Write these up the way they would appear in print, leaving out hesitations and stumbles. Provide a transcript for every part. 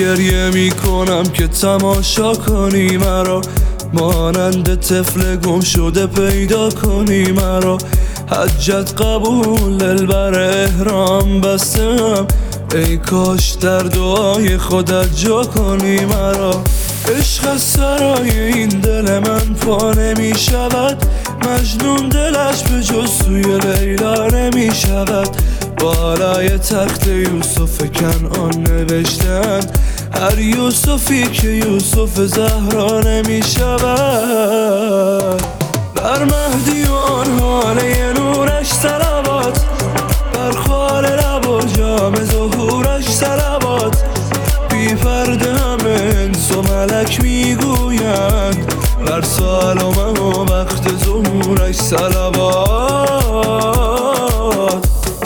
گریه میکنم که تماشا کنی مرا، مانند طفل گم شده پیدا کنی مرا. حجت قبول دلبر احرام بستم، ای کاش در دعای خودت جا کنی مرا. عشق از سرای این دل من پا نمی شود، مجنون دلش به جز سوی لیلا نمی شود. بالای تخت یوسف کنعان نوشتند، هر یوسفی که یوسف زهرا نمی شود. بر مهدی و آن حاله نورش صلوات، بر خال لب و جام ظهورش صلوات. بی پرده همه انس و ملک میگویند، بر سالومه و وقت ظهورش صلوات.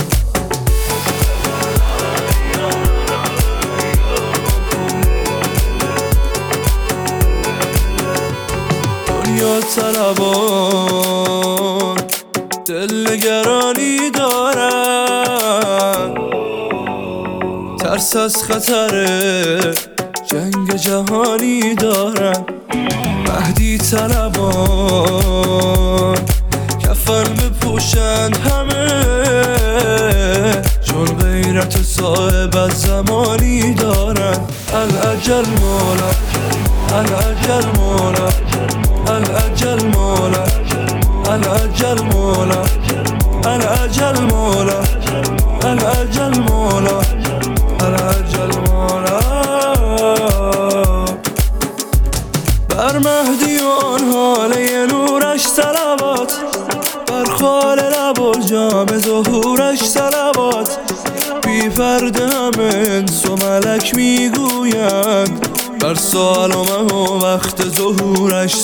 دنیا طلبان دل نگرانی دارن، ترس از خطر جنگ جهانی دارن. مهدی طلبان کفن بپوشند همه، چون غیرت صاحب از زمانی دارن. العجل مولا، العجل مولا، العجل مولا، العجل مولا، العجل مولا، العجل مولا، العجل مولا. بر مهدی و آن حاله نورش صلوات، بر خال لب و جام ظهورش صلوات. بی پرده همه انس و ملک میگویند، بر سالومه و وقت ظهورش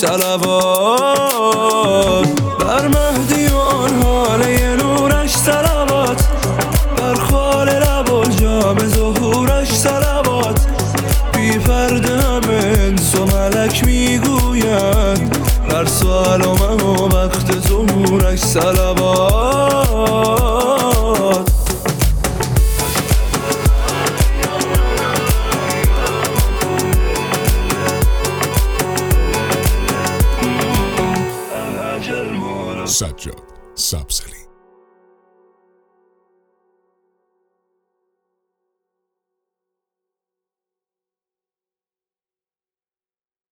صلوات. بر مهدی و آن حاله نورش صلوات، بر خال لب و جام ظهورش صلوات. بی پرده همه انس و ملک میگویند، بر سالومه و وقت ظهورش صلوات. سجاد سبزلی.